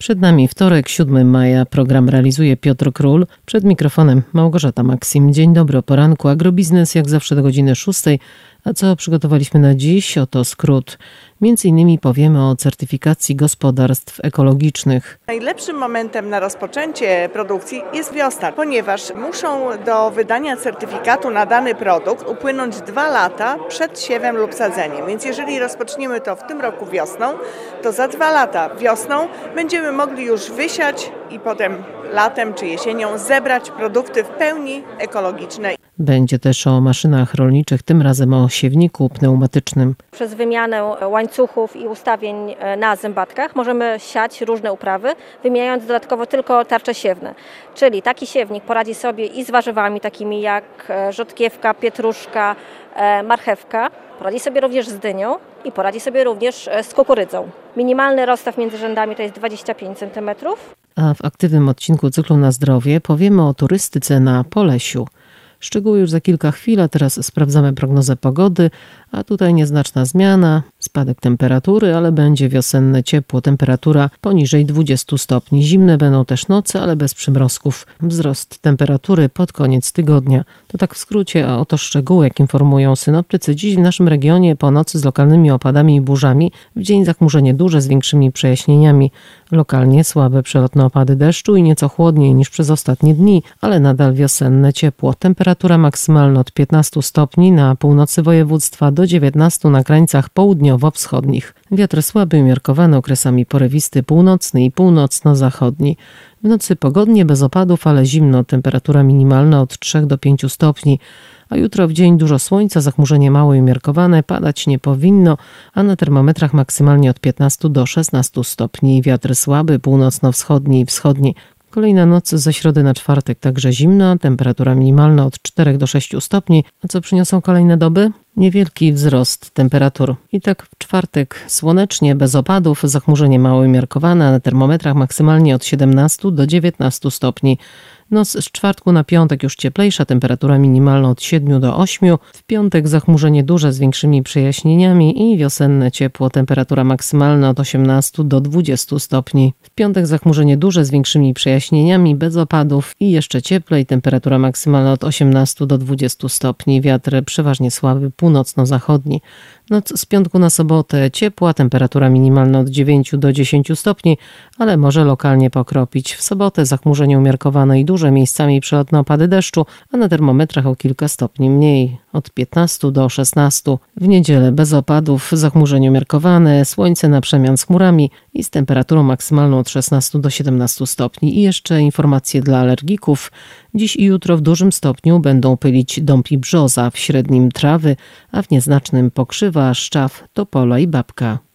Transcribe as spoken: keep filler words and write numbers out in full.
Przed nami wtorek, siódmego maja. Program realizuje Piotr Król. Przed mikrofonem Małgorzata Maksim. Dzień dobry, o poranku. Agrobiznes jak zawsze do godziny szóstej. A co przygotowaliśmy na dziś? Oto skrót. Między innymi powiemy o certyfikacji gospodarstw ekologicznych. Najlepszym momentem na rozpoczęcie produkcji jest wiosna, ponieważ muszą do wydania certyfikatu na dany produkt upłynąć dwa lata przed siewem lub sadzeniem. Więc jeżeli rozpoczniemy to w tym roku wiosną, to za dwa lata wiosną będziemy mogli już wysiać i potem latem czy jesienią zebrać produkty w pełni ekologiczne. Będzie też o maszynach rolniczych, tym razem o siewniku pneumatycznym. Przez wymianę łańcuchów i ustawień na zębatkach możemy siać różne uprawy, wymieniając dodatkowo tylko tarcze siewne. Czyli taki siewnik poradzi sobie i z warzywami takimi jak rzodkiewka, pietruszka, marchewka. Poradzi sobie również z dynią i poradzi sobie również z kukurydzą. Minimalny rozstaw między rzędami to jest dwadzieścia pięć centymetrów. A w aktywnym odcinku cyklu Na zdrowie powiemy o turystyce na Polesiu. Szczegóły już za kilka chwil, a teraz sprawdzamy prognozę pogody, a tutaj nieznaczna zmiana, spadek temperatury, ale będzie wiosenne ciepło, temperatura poniżej dwudziestu stopni. Zimne będą też noce, ale bez przymrozków. Wzrost temperatury pod koniec tygodnia. To tak w skrócie, a oto szczegóły, jak informują synoptycy. Dziś w naszym regionie po nocy z lokalnymi opadami i burzami, w dzień zachmurzenie duże z większymi przejaśnieniami. Lokalnie słabe przelotne opady deszczu i nieco chłodniej niż przez ostatnie dni, ale nadal wiosenne ciepło. Temperatura maksymalna od piętnastu stopni na północy województwa do dziewiętnastu na krańcach południowo-wschodnich. Wiatr słaby, umiarkowany, okresami porywisty, północny i północno-zachodni. W nocy pogodnie, bez opadów, ale zimno. Temperatura minimalna od trzech do pięciu stopni. A jutro w dzień dużo słońca, zachmurzenie małe i umiarkowane, padać nie powinno, a na termometrach maksymalnie od piętnastu do szesnastu stopni. Wiatr słaby, północno-wschodni i wschodni. Kolejna noc ze środy na czwartek także zimna, temperatura minimalna od czterech do sześciu stopni. A co przyniosą kolejne doby? Niewielki wzrost temperatur. I tak w czwartek słonecznie, bez opadów, zachmurzenie małe i umiarkowane, a na termometrach maksymalnie od siedemnastu do dziewiętnastu stopni. Noc z czwartku na piątek już cieplejsza, temperatura minimalna od siedmiu do ośmiu. W piątek zachmurzenie duże z większymi przejaśnieniami i wiosenne ciepło, temperatura maksymalna od osiemnastu do dwudziestu stopni. W piątek zachmurzenie duże z większymi przejaśnieniami, bez opadów i jeszcze cieplej, temperatura maksymalna od osiemnastu do dwudziestu stopni. Wiatr przeważnie słaby, północno-zachodni. Noc z piątku na sobotę ciepła, temperatura minimalna od dziewięciu do dziesięciu stopni, ale może lokalnie pokropić. W sobotę zachmurzenie umiarkowane i duże, miejscami przelotne opady deszczu, a na termometrach o kilka stopni mniej, od piętnastu do szesnastu. W niedzielę bez opadów, zachmurzenie umiarkowane, słońce na przemian z chmurami i z temperaturą maksymalną od szesnastu do siedemnastu stopni. I jeszcze informacje dla alergików. Dziś i jutro w dużym stopniu będą pylić dąb i brzoza, w średnim trawy, a w nieznacznym pokrzywa, szczaw, topola i babka.